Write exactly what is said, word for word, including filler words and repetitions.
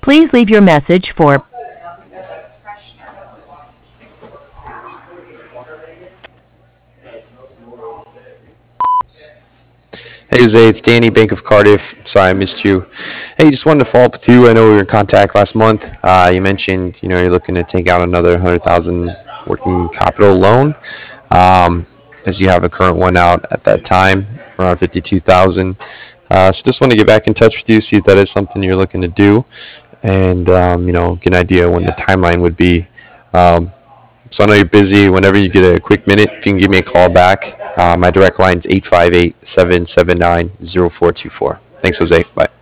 Please leave your message for Hey Jose, it's Danny, Bank of Cardiff. Sorry I missed you. Hey, just wanted to follow up with you. I know we were in contact last month. Uh, you mentioned, you know, you're looking to take out another one hundred thousand working capital loan, um, as you have a current one out at that time, around fifty-two thousand. Uh, so just want to get back in touch with you, see if that is something you're looking to do, and um, you know, get an idea when the timeline would be. Um, so I know you're busy. Whenever you get a quick minute, if you can give me a call back. Uh, my direct line is eight five eight, seven seven nine, zero four two four. Thanks, Jose. Bye.